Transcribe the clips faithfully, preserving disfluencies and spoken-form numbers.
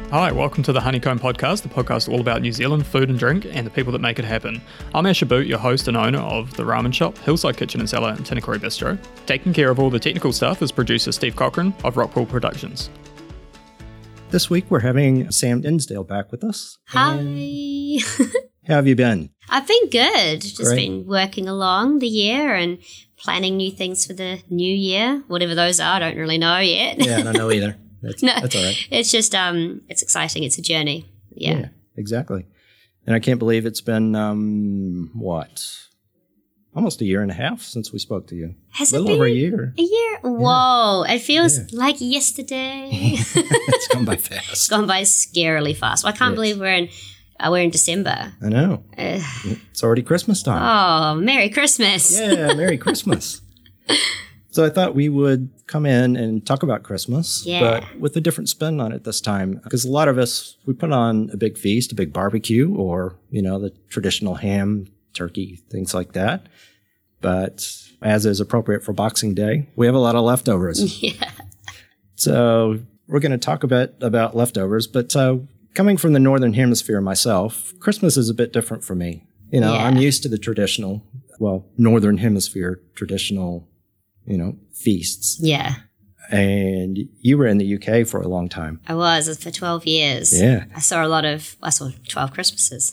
Hi, welcome to the Honeycomb Podcast, the podcast all about New Zealand food and drink and the people that make it happen. I'm Asher Boot, your host and owner of the ramen shop, Hillside Kitchen and Cellar in Tinakori Bistro. Taking care of all the technical stuff is producer Steve Cochran of Rockpool Productions. This week we're having Sam Dinsdale back with us. Hi. How have you been? I've been good. Just Great. been working along the year and planning new things for the new year. Whatever those are, I don't really know yet. Yeah, I don't know either. That's, no, that's all right. It's just, um, it's exciting. It's a journey. Yeah. Yeah, exactly. And I can't believe it's been, um, what, almost a year and a half since we spoke to you. Has a it little been over a year. A year? Whoa. It feels Yeah. like yesterday. It's gone by fast. It's gone by scarily fast. Well, I can't Yes. believe we're in, uh, we're in December. I know. Uh, It's already Christmas time. oh, Merry Christmas. Yeah, Merry Christmas. So I thought we would come in and talk about Christmas, Yeah. but with a different spin on it this time. Because a lot of us, we put on a big feast, a big barbecue, or, you know, the traditional ham, turkey, things like that. But as is appropriate for Boxing Day, we have a lot of leftovers. Yeah. So we're going to talk a bit about leftovers, but uh, coming from the Northern Hemisphere myself, Christmas is a bit different for me. You know, Yeah. I'm used to the traditional, well, Northern Hemisphere traditional, you know, feasts. Yeah. And you were in the U K for a long time. I was for twelve years. Yeah. I saw a lot of, I saw twelve Christmases.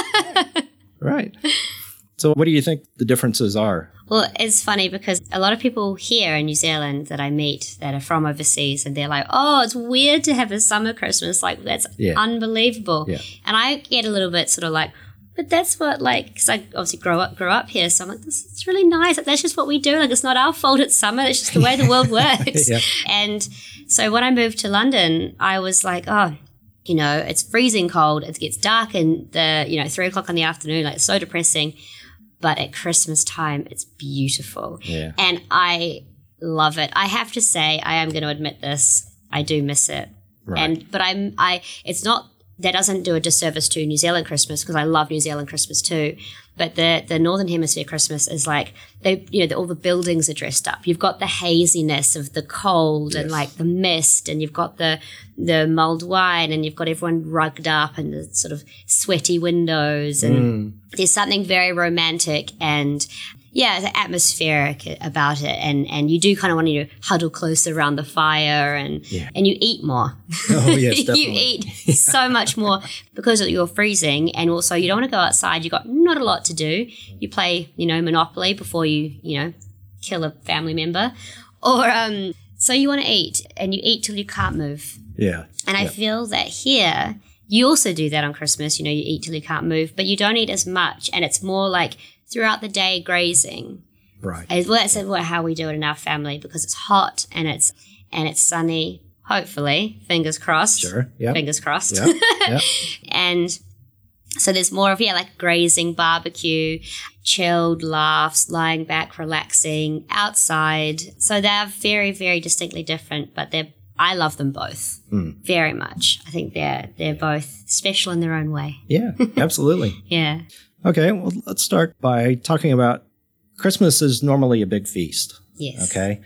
Right. So what do you think the differences are? Well, it's funny because a lot of people here in New Zealand that I meet that are from overseas and they're like, oh, it's weird to have a summer Christmas. Like, that's Yeah. unbelievable. Yeah. And I get a little bit sort of like, but that's what, like, because I obviously grow up, grew up here. So I'm like, this is really nice. Like, that's just what we do. Like, it's not our fault it's summer. It's just the way the world works. Yeah. And so when I moved to London, I was like, oh, you know, it's freezing cold. It gets dark in the, you know, three o'clock in the afternoon. Like, it's so depressing. But at Christmas time, it's beautiful. Yeah. And I love it. I have to say, I am going to admit this. I do miss it. Right. And but I'm I it's not that doesn't do a disservice to New Zealand Christmas because I love New Zealand Christmas too. But the the Northern Hemisphere Christmas is like they you know the, all the buildings are dressed up. You've got the haziness of the cold and Yes. like the mist, and you've got the the mulled wine, and you've got everyone rugged up and the sort of sweaty windows, and Mm. there's something very romantic and yeah, the atmospheric about it, and and you do kind of want to huddle close around the fire, and Yeah. and you eat more. Oh, yes, You definitely. eat so much more because you're freezing, and also you don't want to go outside. You've got not a lot to do. You play, you know, Monopoly before you, you know, kill a family member, or um, so you want to eat, and you eat till you can't move. Yeah. And I Yeah. feel that here, you also do that on Christmas. You know, you eat till you can't move, but you don't eat as much, and it's more like throughout the day grazing. Right. As well, that's what- how we do it in our family because it's hot and it's and it's sunny. Hopefully, fingers crossed. Sure. Yeah. Fingers crossed. Yeah. Yeah. And so there's more of, yeah, like grazing, barbecue, chilled laughs, lying back, relaxing, outside. So they're very, very distinctly different, but they're, I love them both Mm. very much. I think they're, they're both special in their own way. Yeah. Absolutely. Yeah. Okay, well, let's start by talking about Christmas is normally a big feast, Yes. okay?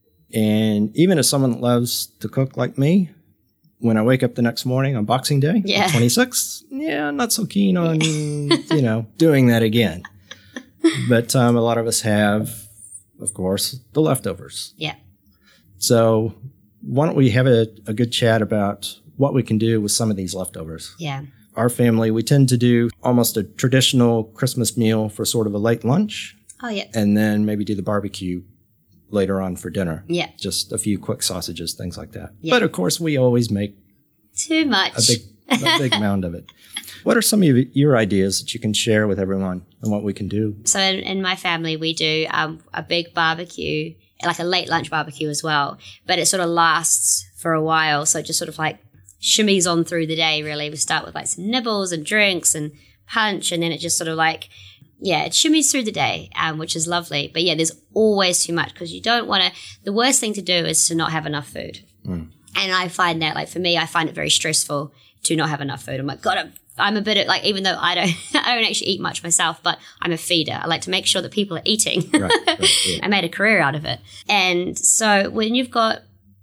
And even as someone that loves to cook like me, when I wake up the next morning on Boxing Day, Yeah. the twenty-sixth, yeah, I'm not so keen on, you know, doing that again. But um, a lot of us have, of course, the leftovers. Yeah. So why don't we have a, a good chat about what we can do with some of these leftovers? Yeah. Our family, we tend to do almost a traditional Christmas meal for sort of a late lunch, Oh, yeah. and then maybe do the barbecue later on for dinner. Yeah. Just a few quick sausages, things like that. Yeah. But of course, we always make Too much. a big, a big mound of it. What are some of your ideas that you can share with everyone and what we can do? So in, in my family, we do um, a big barbecue, like a late lunch barbecue as well, but it sort of lasts for a while. So it just sort of like shimmies on through the day, really. We start with like some nibbles and drinks and punch, and then it just sort of like, yeah, it shimmies through the day, um, which is lovely. But yeah, there's always too much because you don't want to, the worst thing to do is to not have enough food. Mm. And I find that, like for me, I find it very stressful to not have enough food. I'm like, God, I'm, I'm a bit of, like, even though I don't, I don't actually eat much myself, but I'm a feeder. I like to make sure that people are eating. Right, right, yeah. I made a career out of it. And so when you've got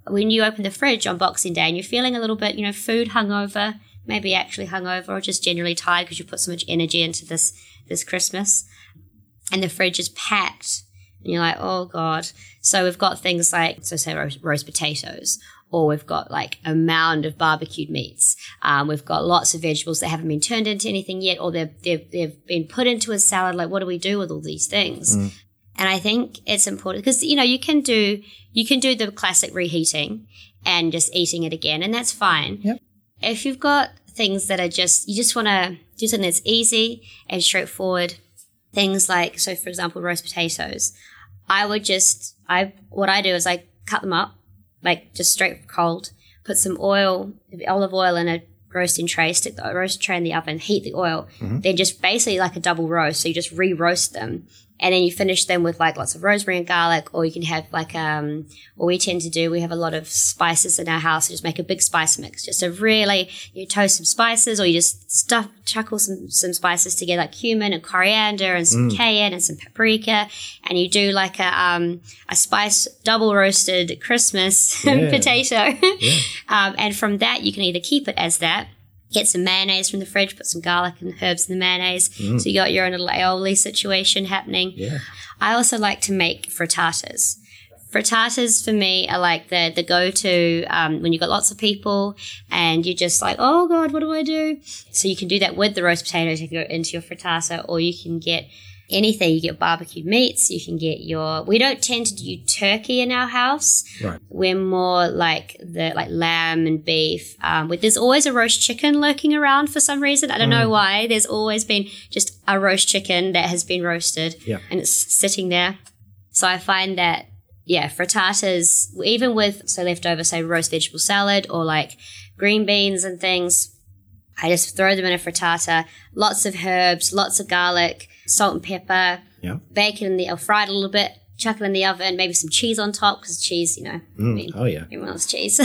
when you open the fridge on Boxing Day and you're feeling a little bit, you know, food hungover, maybe actually hungover or just generally tired because you put so much energy into this this Christmas, and the fridge is packed, and you're like, oh God. So we've got things like, so say roast, roast potatoes, or we've got like a mound of barbecued meats. Um, we've got lots of vegetables that haven't been turned into anything yet, or they've, they've, they've been put into a salad. Like, what do we do with all these things? Mm. And I think it's important because, you know, you can do, you can do the classic reheating and just eating it again, and that's fine. Yep. If you've got things that are just, you just want to do something that's easy and straightforward, things like, so for example, roast potatoes, I would just, I, what I do is I cut them up, like just straight cold, put some oil, olive oil in a roasting tray, stick the roast tray in the oven, heat the oil, mm-hmm. then just basically like a double roast. So you just re-roast them. And then you finish them with like lots of rosemary and garlic, or you can have like, um, what we tend to do, we have a lot of spices in our house. We just make a big spice mix, just to really, you toast some spices, or you just stuff, chuckle some, some spices together, like cumin and coriander and some mm. cayenne and some paprika. And you do like a, um, a spice double roasted Christmas yeah. potato. Yeah. um, and from that, you can either keep it as that, get some mayonnaise from the fridge, put some garlic and herbs in the mayonnaise. Mm. So you got your own little aioli situation happening. Yeah. I also like to make frittatas. Frittatas for me are like the, the go-to um, when you've got lots of people and you're just like, oh God, what do I do? So you can do that with the roast potatoes to go into your frittata, or you can get anything. You get barbecued meats. You can get your, we don't tend to do turkey in our house. Right. We're more like the, like lamb and beef. Um, with, there's always a roast chicken lurking around for some reason. I don't mm. know why. There's always been just a roast chicken that has been roasted yeah. and it's sitting there. So I find that, yeah, frittatas, even with, so leftover, say roast vegetable salad or like green beans and things, I just throw them in a frittata, lots of herbs, lots of garlic, salt and pepper, yeah. bake it in the, or fry it a little bit, chuck it in the oven, maybe some cheese on top, because cheese, you know, mm. I mean, oh yeah, everyone loves cheese.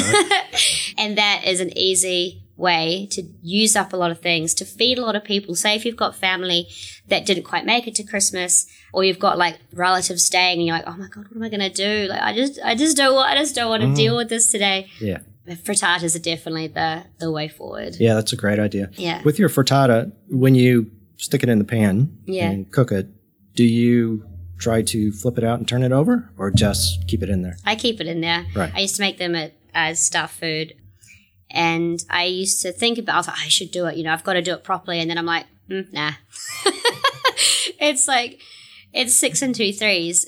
And that is an easy way to use up a lot of things, to feed a lot of people. Say if you've got family that didn't quite make it to Christmas, or you've got like relatives staying and you're like, oh my God, what am I going to do? Like, I just, I just don't want, I just don't want to mm. deal with this today. Yeah. Frittatas are definitely the, the way forward. Yeah, that's a great idea. Yeah. With your frittata, when you stick it in the pan yeah. and cook it, do you try to flip it out and turn it over, or just keep it in there? I keep it in there. Right. I used to make them at, as stuffed food, and I used to think about, I was like, I should do it. You know, I've got to do it properly. And then I'm like, mm, nah. It's like, it's six and two threes.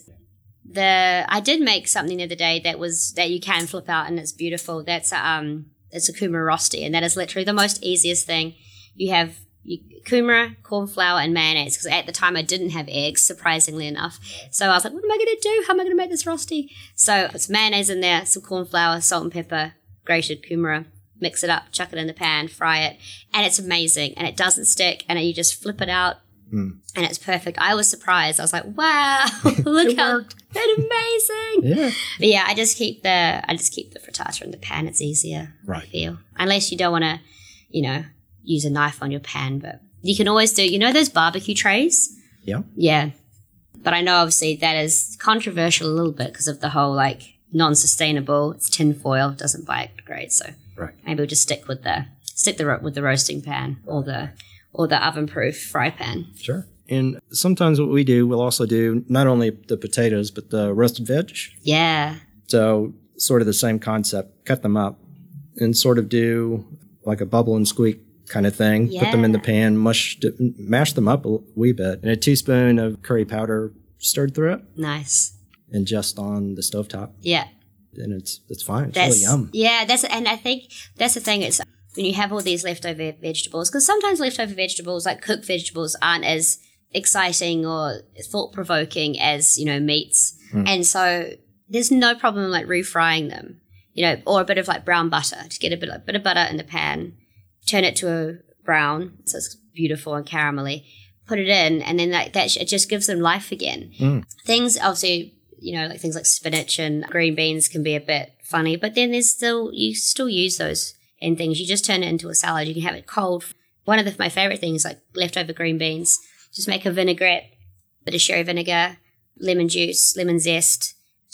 The I did make something the other day that was that you can flip out and it's beautiful. That's a, um it's a kumara rosti, and that is literally the most easiest thing. You have you, kumara, corn flour, and mayonnaise. Because at the time I didn't have eggs, surprisingly enough. So I was like, what am I going to do? How am I going to make this rosti? So I put some mayonnaise in there, some corn flour, salt and pepper, grated kumara. Mix it up, chuck it in the pan, fry it, and it's amazing. And it doesn't stick, and you just flip it out. Mm. And it's perfect. I was surprised. I was like, wow, look it how worked. that's amazing. Yeah. But yeah, I just keep the I just keep the frittata in the pan. It's easier, right. I feel. Unless you don't want to, you know, use a knife on your pan. But you can always do, you know those barbecue trays? Yeah. Yeah. But I know obviously that is controversial a little bit because of the whole like non-sustainable. It's tin foil, doesn't bite great. So right. maybe we'll just stick with the stick the with the roasting pan or the or the oven-proof fry pan. Sure. And sometimes what we do, we'll also do not only the potatoes, but the roasted veg. Yeah. So sort of the same concept. Cut them up and sort of do like a bubble and squeak kind of thing. Yeah. Put them in the pan, mush, mash them up a wee bit. And a teaspoon of curry powder stirred through it. Nice. And just on the stovetop. Yeah. And it's it's fine. It's that's, really yum. Yeah, that's and I think that's the thing. It's when you have all these leftover vegetables, because sometimes leftover vegetables, like cooked vegetables, aren't as exciting or thought-provoking as, you know, meats. Mm. And so there's no problem like refrying them, you know, or a bit of like brown butter. Just get a bit, a bit of butter in the pan, turn it to a brown, so it's beautiful and caramelly, put it in, and then like that, it just gives them life again. Mm. Things, obviously, you know, like things like spinach and green beans can be a bit funny, but then there's still, you still use those in things. You just turn it into a salad. You can have it cold. One of the, my favorite things, like leftover green beans, just make a vinaigrette, bit of sherry vinegar, lemon juice, lemon zest,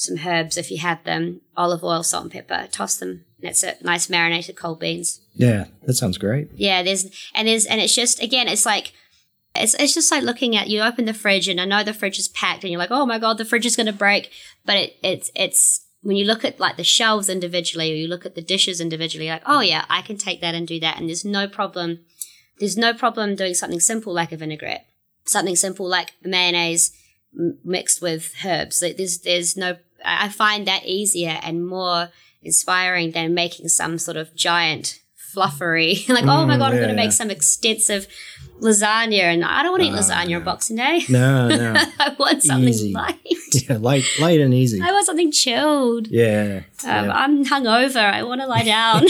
some herbs if you have them, olive oil, salt and pepper, toss them. That's it. Nice marinated cold beans. Yeah, that sounds great. Yeah, there's and there's and it's just again, it's like it's it's just like looking at you open the fridge and I know the fridge is packed and you're like, oh my god, the fridge is gonna break. But it it's it's when you look at like the shelves individually or you look at the dishes individually, like, oh yeah, I can take that and do that, and there's no problem. There's no problem doing something simple like a vinaigrette, something simple like mayonnaise m- mixed with herbs. Like there's there's no. I find that easier and more inspiring than making some sort of giant fluffery like mm, oh my god, I'm yeah, going to make yeah. some extensive lasagna, and I don't want to eat uh, lasagna on Boxing Day. No, no. I want something easy. light. Yeah, light, light and easy. I want something chilled. Yeah, um, yeah. I'm hungover. I want to lie down.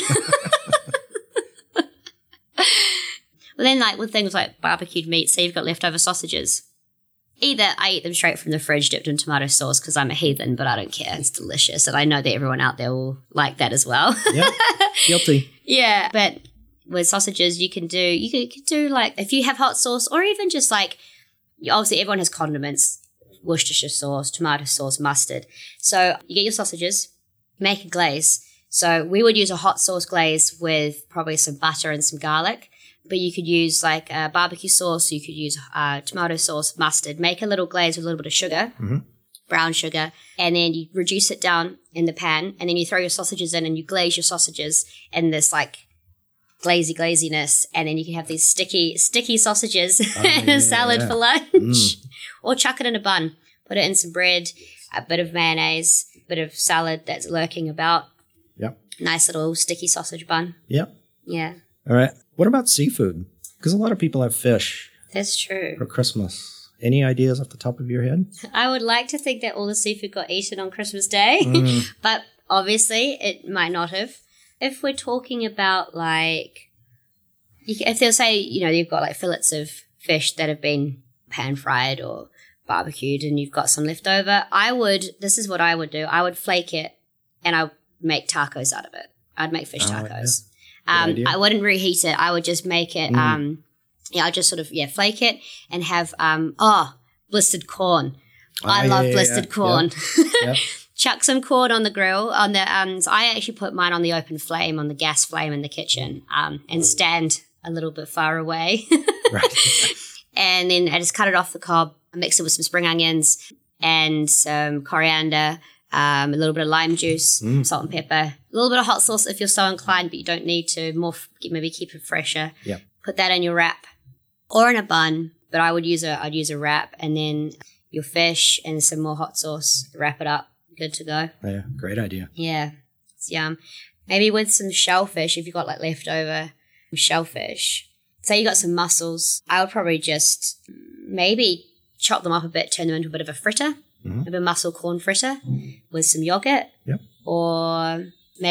Well, then, like with things like barbecued meat, say you've got leftover sausages. Either I eat them straight from the fridge, dipped in tomato sauce, because I'm a heathen, but I don't care. It's delicious, and I know that everyone out there will like that as well. Yeah, guilty. Yeah, but with sausages, you can do you can, you can do like if you have hot sauce, or even just like obviously everyone has condiments, Worcestershire sauce, tomato sauce, mustard. So you get your sausages, make a glaze. So we would use a hot sauce glaze with probably some butter and some garlic. But you could use like a barbecue sauce, you could use uh, tomato sauce, mustard, make a little glaze with a little bit of sugar, mm-hmm. brown sugar, and then you reduce it down in the pan, and then you throw your sausages in and you glaze your sausages in this like glazy glaziness, and then you can have these sticky, sticky sausages oh, in yeah, a salad yeah. for lunch. Mm. Or chuck it in a bun, put it in some bread, a bit of mayonnaise, a bit of salad that's lurking about. Yep. Nice little sticky sausage bun. Yep. Yeah. All right. What about seafood? Because a lot of people have fish. That's true. For Christmas. Any ideas off the top of your head? I would like to think that all the seafood got eaten on Christmas Day, mm. but obviously it might not have. If we're talking about like, if they'll say, you know, you've got like fillets of fish that have been pan fried or barbecued and you've got some left over, I would, this is what I would do. I would flake it and I would make tacos out of it. I'd make fish tacos. Oh, yeah. Um, I wouldn't reheat it. I would just make it, mm. um, yeah, I'd just sort of, yeah, flake it and have, um, oh, blistered corn. Oh, I yeah, love yeah, blistered yeah. corn. Yep. Yep. Chuck some corn on the grill. On the, um, so I actually put mine on the open flame, on the gas flame in the kitchen, um, and stand a little bit far away. Right. And then I just cut it off the cob, mix it with some spring onions and some coriander, Um, a little bit of lime juice, mm. salt and pepper, a little bit of hot sauce if you're so inclined, but you don't need to. More, maybe keep it fresher. Yep. Put that in your wrap or in a bun, but I would use a, I'd use a wrap, and then your fish and some more hot sauce. Wrap it up, good to go. Yeah, great idea. Yeah, it's yum. Maybe with some shellfish, if you've got like leftover shellfish. Say you got some mussels, I would probably just maybe chop them up a bit, turn them into a bit of a fritter. Mm-hmm. Maybe a mussel corn fritter with some yogurt. Yep. Or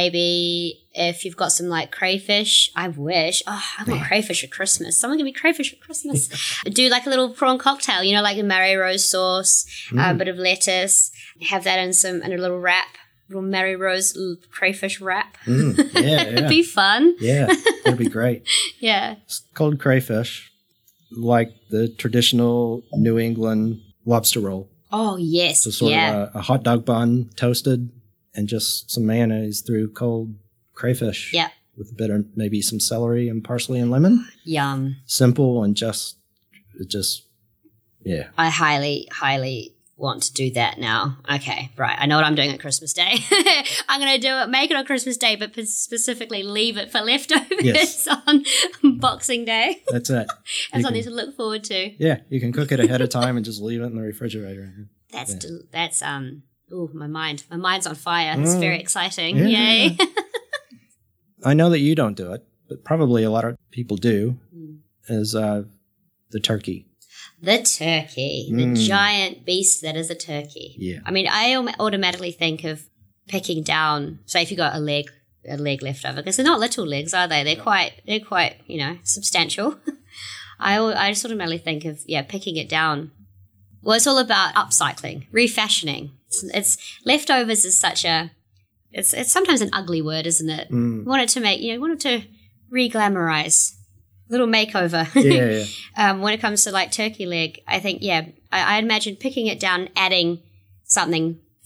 maybe if you've got some like crayfish, I wish. Oh, I want crayfish for Christmas. Someone give me crayfish for Christmas. Do like a little prawn cocktail, you know, like a Mary Rose sauce, mm. a bit of lettuce. Have that in some in a little wrap, little Mary Rose crayfish wrap. Mm. Yeah, yeah. It'd be fun. Yeah, that'd be great. Yeah. It's cold crayfish, like the traditional New England lobster roll. Oh, yes. So sort yeah. of a, a hot dog bun, toasted, and just some mayonnaise through cold crayfish. Yeah. With a bit of maybe some celery and parsley and lemon. Yum. Simple and just, just, yeah. I highly, highly want to do that now. Okay, right. I know what I'm doing at Christmas Day. I'm going to do it, make it on Christmas Day, but specifically leave it for leftovers yes. on Boxing Day. That's it. That's something to look forward to. Yeah, you can cook it ahead of time and just leave it in the refrigerator. That's, yeah. del- that's, um, oh, my mind. My mind's on fire. It's mm. very exciting. Yeah. Yay. I know that you don't do it, but probably a lot of people do, mm. is uh, the turkey. The turkey, the mm. giant beast that is a turkey. Yeah. I mean, I automatically think of picking down, say if you got a leg, a leg left over, because they're not little legs, are they? They're no. quite, they're quite, you know, substantial. I, I just automatically think of, yeah, picking it down. Well, it's all about upcycling, refashioning. It's, it's leftovers is such a, it's it's sometimes an ugly word, isn't it? Mm. You want it to make, you know, you want it to re-glamorize. Little makeover. Yeah, yeah. um, when it comes to like turkey leg, I think, yeah, I, I imagine picking it down, adding something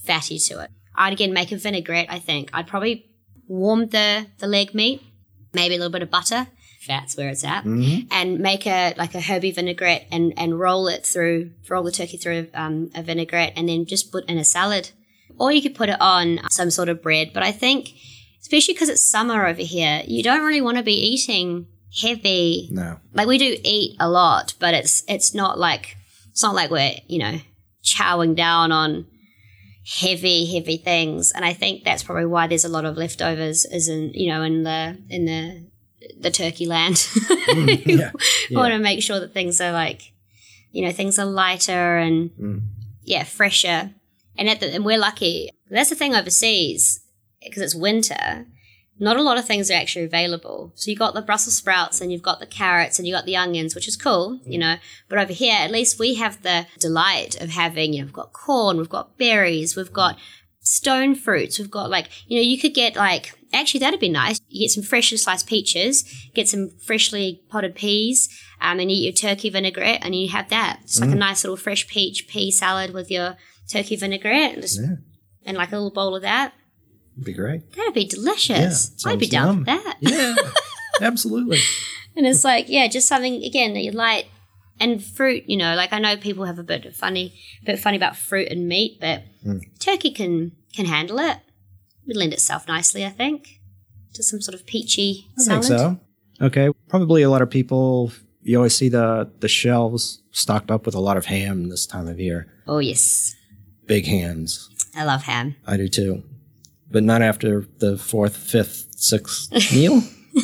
fatty to it. I'd again make a vinaigrette, I think. I'd probably warm the, the leg meat, maybe a little bit of butter. Fat's where it's at. Mm-hmm. And make a like a herby vinaigrette and, and roll it through, roll the turkey through um, a vinaigrette and then just put in a salad. Or you could put it on some sort of bread. But I think, especially because it's summer over here, you don't really want to be eating heavy. No. Like we do eat a lot, but it's it's not like it's not like we're, you know, chowing down on heavy, heavy things. And I think that's probably why there's a lot of leftovers is in, you know, in the in the the turkey land. Mm, yeah. I want to make sure that things are like, you know, things are lighter and Mm. yeah, fresher. And at the, and we're lucky. That's the thing overseas, because it's winter. Not a lot of things are actually available. So you've got the Brussels sprouts and you've got the carrots and you've got the onions, which is cool, you know. But over here, at least we have the delight of having, you know, we've got corn, we've got berries, we've got stone fruits, we've got like, you know, you could get like, actually that'd be nice. You get some freshly sliced peaches, get some freshly potted peas, um, and you eat your turkey vinaigrette and you have that. It's like Mm. a nice little fresh peach pea salad with your turkey vinaigrette and, just, Yeah. and like a little bowl of that. It'd be great. That'd be delicious. Yeah, I'd be sounds down yum. for that. Yeah, absolutely. And it's like, yeah, just something, again, that you like. And fruit, you know, like I know people have a bit of funny, a bit funny about fruit and meat, but Mm. turkey can can handle it. It would lend itself nicely, I think, to some sort of peachy I salad. think so. Okay, probably a lot of people, you always see the, the shelves stocked up with a lot of ham this time of year. Oh, yes. Big hams. I love ham. I do too. But not after the fourth, fifth, sixth meal.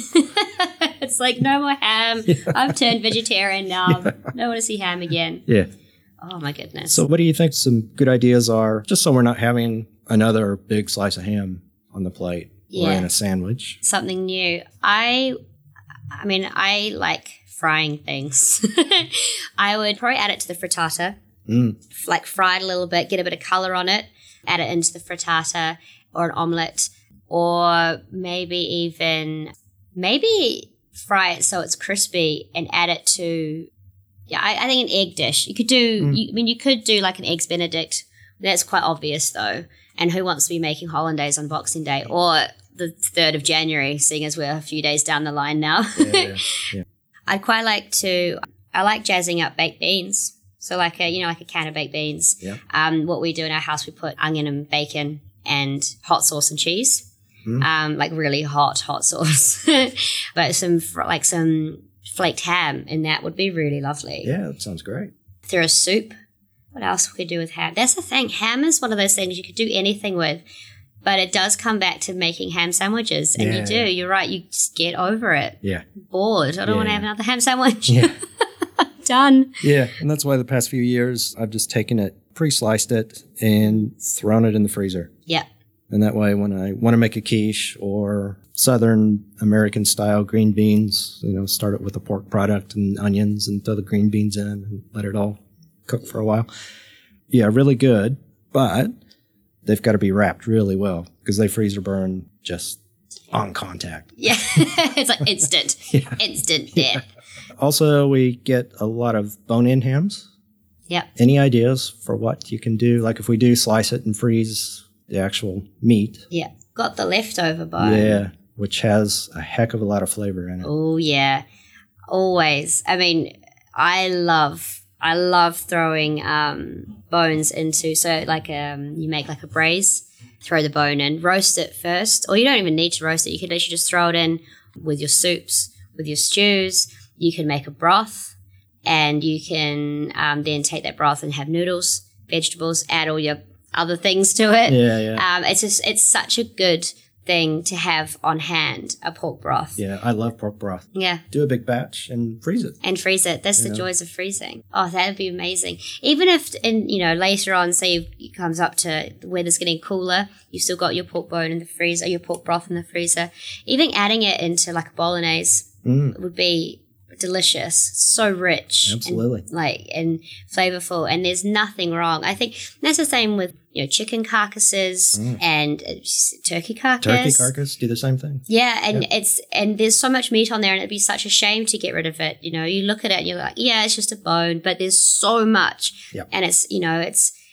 It's like, no more ham. I've turned vegetarian now. I don't want to see ham again. Yeah. Oh, my goodness. So what do you think some good ideas are, just so we're not having another big slice of ham on the plate or Yeah. in a sandwich? Something new. I, I mean, I like frying things. I would probably add it to the frittata, Mm. like fry it a little bit, get a bit of color on it, add it into the frittata or an omelet, or maybe even, maybe fry it so it's crispy and add it to, yeah, I, I think an egg dish. You could do, Mm. you, I mean, you could do like an Eggs Benedict. That's quite obvious though. And who wants to be making hollandaise on Boxing Day or the third of January, seeing as we're a few days down the line now? Yeah, yeah, yeah. I'd quite like to, I like jazzing up baked beans. So like a, you know, like a can of baked beans. Yeah. Um, what we do in our house, we put onion and bacon and hot sauce and cheese. Mm. Um, like really hot, hot sauce. But some, fr- like some flaked ham in that would be really lovely. Yeah, that sounds great. Through a soup. What else we could do with ham? That's the thing. Ham is one of those things you could do anything with. But it does come back to making ham sandwiches. And Yeah, you do. yeah. You're right. You just get over it. Yeah. Bored. I don't Yeah, want to yeah. have another ham sandwich. Yeah. Done. Yeah, and that's why the past few years I've just taken it, pre-sliced it, and thrown it in the freezer. Yeah. And that way when I want to make a quiche or Southern American style green beans, you know, start it with a pork product and onions and throw the green beans in and let it all cook for a while. Yeah, really good, but they've got to be wrapped really well because they freezer burn just on contact. Yeah. It's like instant. Yeah. Instant death. Also, we get a lot of bone-in hams. Yep. Any ideas for what you can do? Like if we do slice it and freeze the actual meat. Yeah. Got the leftover bone. Yeah, which has a heck of a lot of flavor in it. Oh, yeah. Always. I mean, I love, I love throwing um, bones into, so like um, you make like a braise, throw the bone in, roast it first, or you don't even need to roast it. You could literally just throw it in with your soups, with your stews. You can make a broth, and you can um, then take that broth and have noodles, vegetables, add all your other things to it. Yeah, yeah. Um, it's just, it's such a good thing to have on hand, a pork broth. Yeah, I love pork broth. Yeah. Do a big batch and freeze it. And freeze it. That's the Yeah. joys of freezing. Oh, that would be amazing. Even if, in you know, later on, say it comes up to the weather's getting cooler, you've still got your pork bone in the freezer, your pork broth in the freezer. Even adding it into like a bolognese Mm. would be delicious. So rich. Absolutely. And, like, and flavorful. And there's nothing wrong. I think that's the same with, you know, chicken carcasses Mm. and uh, turkey carcass. Turkey carcass, do the same thing. Yeah, and it's and there's so much meat on there, and it'd be such a shame to get rid of it. You know, you look at it and you're like, yeah, it's just a bone, but there's so much, Yep. and it's you know, it's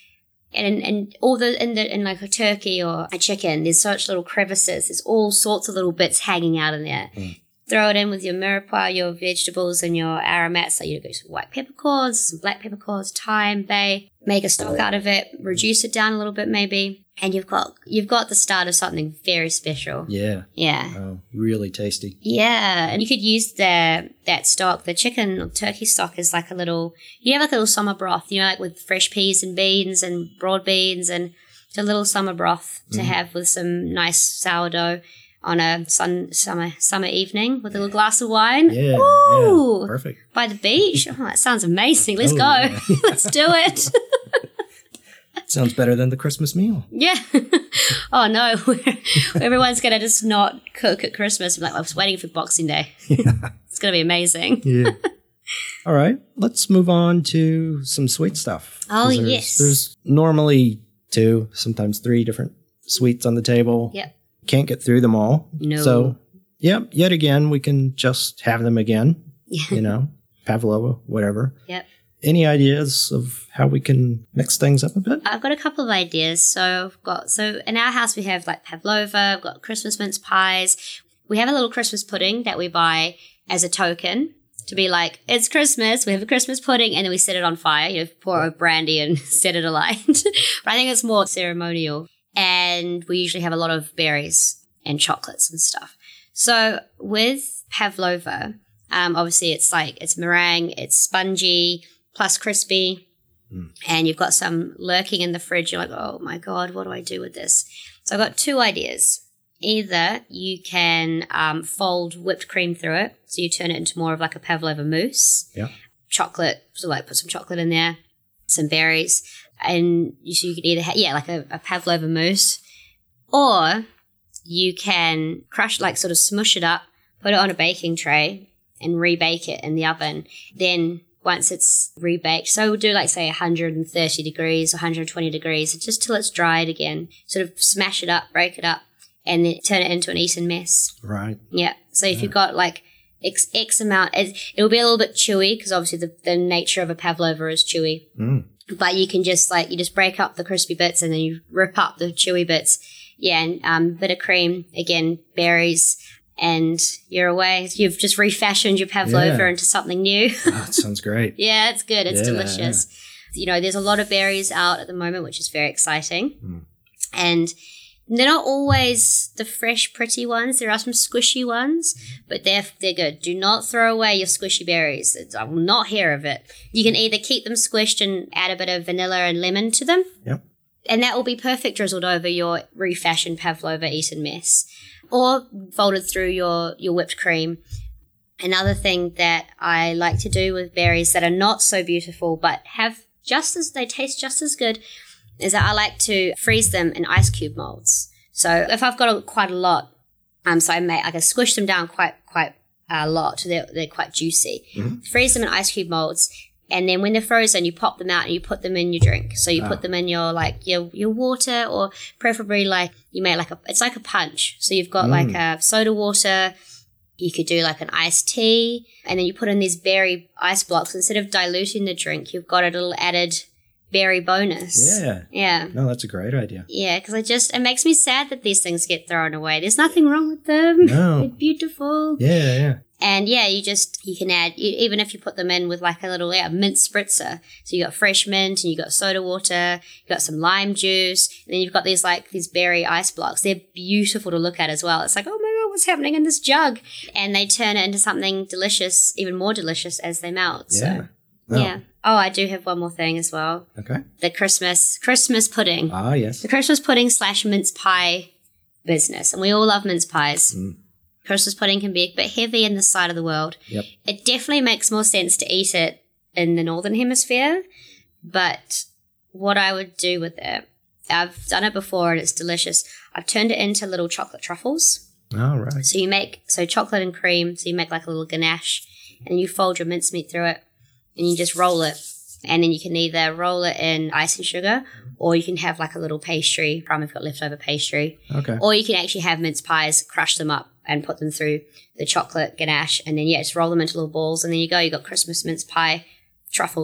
And and all the in the in like a turkey or a chicken, there's such little crevices. There's all sorts of little bits hanging out in there. Mm. Throw it in with your mirepoix, your vegetables, and your aromats. So you go some white peppercorns, some black peppercorns, thyme, bay. Make a stock out of it. Reduce it down a little bit, maybe, and you've got you've got the start of something very special. Yeah, yeah, oh, really tasty. Yeah, and you could use the that stock, the chicken or turkey stock, as like a little. You have like a little summer broth, you know, like with fresh peas and beans and broad beans, and a little summer broth to mm. have with some nice sourdough. On a sun summer summer evening with a little glass of wine. Yeah, Ooh, yeah, perfect. By the beach. Oh, that sounds amazing. Let's oh, go. Yeah. Let's do it. Sounds better than the Christmas meal. Yeah. Oh, no. Everyone's going to just not cook at Christmas. I'm like, I was waiting for Boxing Day. Yeah. It's going to be amazing. Yeah. All right. Let's move on to some sweet stuff. Oh, there's, yes. There's normally two, sometimes three different sweets on the table. Yep. Can't get through them all. No. So, yeah, yet again, we can just have them again. Yeah. You know, pavlova, whatever. Yep. Any ideas of how we can mix things up a bit? I've got a couple of ideas. So I've got, so in our house we have like pavlova, I've got Christmas mince pies. We have a little Christmas pudding that we buy as a token to be like, it's Christmas, we have a Christmas pudding, and then we set it on fire, you know, pour a brandy and set it alight. But I think it's more ceremonial. And we usually have a lot of berries and chocolates and stuff. So with pavlova, um, obviously it's like, it's meringue, it's spongy, plus crispy. Mm. And you've got some lurking in the fridge. You're like, oh my God, what do I do with this? So I've got two ideas. Either you can um, fold whipped cream through it. So you turn it into more of like a pavlova mousse. Yeah. Chocolate, so like put some chocolate in there, some berries. And you, so you could either have, yeah, like a, a pavlova mousse, or you can crush, like sort of smush it up, put it on a baking tray and rebake it in the oven. Then once it's rebaked, so we'll do like say one hundred thirty degrees, one hundred twenty degrees, just till it's dried again. Sort of smash it up, break it up, and then turn it into an Eton mess. Right. Yeah. So if yeah. you've got like X, X amount, it, it'll be a little bit chewy because obviously the, the nature of a pavlova is chewy. Mm. But you can just like, you just break up the crispy bits and then you rip up the chewy bits. Yeah, and um, bit of cream, again, berries, and you're away. You've just refashioned your pavlova yeah. into something new. Oh, that sounds great. Yeah, it's good. It's yeah, delicious. Yeah. You know, there's a lot of berries out at the moment, which is very exciting. Mm. And they're not always the fresh, pretty ones. There are some squishy ones, but they're they're good. Do not throw away your squishy berries. It's, I will not hear of it. You can either keep them squished and add a bit of vanilla and lemon to them. Yep. And that will be perfect drizzled over your refashioned pavlova Eton mess. Or folded through your, your whipped cream. Another thing that I like to do with berries that are not so beautiful but have just as, they taste just as good, is that I like to freeze them in ice cube molds. So if I've got a, quite a lot, um, so I may I can squish them down quite quite a lot. They're they're quite juicy. Mm-hmm. Freeze them in ice cube molds, and then when they're frozen, you pop them out and you put them in your drink. So you oh. put them in your like your your water, or preferably like you make like a it's like a punch. So you've got mm. like a soda water. You could do like an iced tea, and then you put in these berry ice blocks. Instead of diluting the drink, you've got a little added berry bonus. Yeah. Yeah. No, that's a great idea. Yeah, because I just, it makes me sad that these things get thrown away. There's nothing wrong with them. No. They're beautiful. Yeah, yeah. And yeah, you just, you can add, you, even if you put them in with like a little yeah, mint spritzer. So you got fresh mint and you got soda water, you got some lime juice, and then you've got these like, these berry ice blocks. They're beautiful to look at as well. It's like, oh my God, what's happening in this jug? And they turn it into something delicious, even more delicious as they melt. Yeah. So, no. yeah. Oh, I do have one more thing as well. Okay. The Christmas Christmas pudding. Ah, yes. The Christmas pudding slash mince pie business. And we all love mince pies. Mm. Christmas pudding can be a bit heavy in this side of the world. Yep. It definitely makes more sense to eat it in the Northern Hemisphere. But what I would do with it, I've done it before and it's delicious. I've turned it into little chocolate truffles. All right. So you make, so chocolate and cream, so you make like a little ganache, and you fold your mincemeat through it. And you just roll it, and then you can either roll it in icing sugar, or you can have like a little pastry. Prime, I've got leftover pastry. Okay. Or you can actually have mince pies, crush them up, and put them through the chocolate ganache, and then yeah, just roll them into little balls, and then you go. You got Christmas mince pie truffles.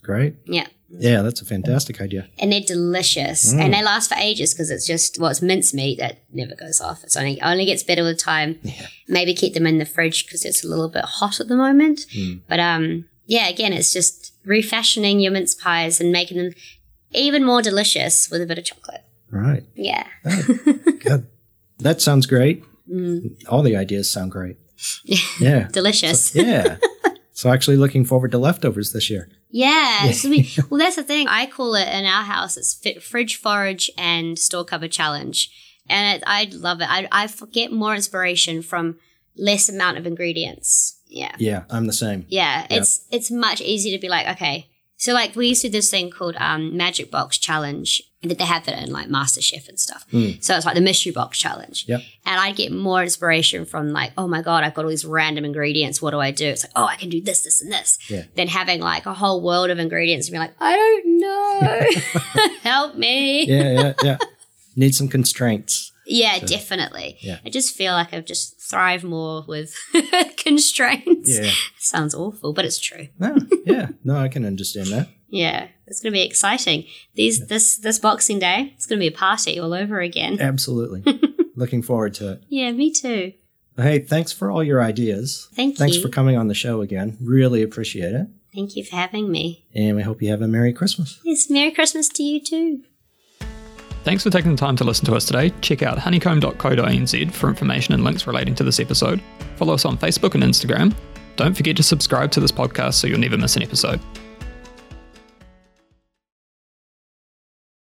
Great. Yeah. Yeah, that's a fantastic idea. And they're delicious. Mm. And they last for ages because it's just, well, it's mincemeat that never goes off. It's only only gets better with time. Yeah. Maybe keep them in the fridge because it's a little bit hot at the moment. Mm. But um, yeah, again, it's just refashioning your mince pies and making them even more delicious with a bit of chocolate. Right. Yeah. Oh, God. That sounds great. Mm. All the ideas sound great. Yeah. Delicious. So, yeah. So actually looking forward to leftovers this year. Yeah. yeah. So we, well, that's the thing. I call it in our house, it's fridge forage and store cupboard challenge. And it, I love it. I, I get more inspiration from less amount of ingredients. Yeah. Yeah, I'm the same. Yeah. Yep. It's it's much easier to be like, okay. So like we used to do this thing called um, Magic Box Challenge. That they have it in like MasterChef and stuff. Mm. So it's like the mystery box challenge. Yep. And I get more inspiration from like, oh my God, I've got all these random ingredients. What do I do? It's like, oh, I can do this, this, and this. Yeah. Than having like a whole world of ingredients and be like, I don't know. Help me. Yeah, yeah, yeah. Need some constraints. Yeah, so, definitely. Yeah. I just feel like I've just thrive more with constraints. Yeah. Sounds awful, but it's true. No, yeah. No, I can understand that. Yeah, it's going to be exciting. These yeah. this this Boxing Day, it's going to be a party all over again. Absolutely. Looking forward to it. Yeah, me too. Hey, thanks for all your ideas. Thank thanks you. Thanks for coming on the show again. Really appreciate it. Thank you for having me. And we hope you have a Merry Christmas. Yes, Merry Christmas to you too. Thanks for taking the time to listen to us today. Check out honeycomb dot co dot n z for information and links relating to this episode. Follow us on Facebook and Instagram. Don't forget to subscribe to this podcast so you'll never miss an episode.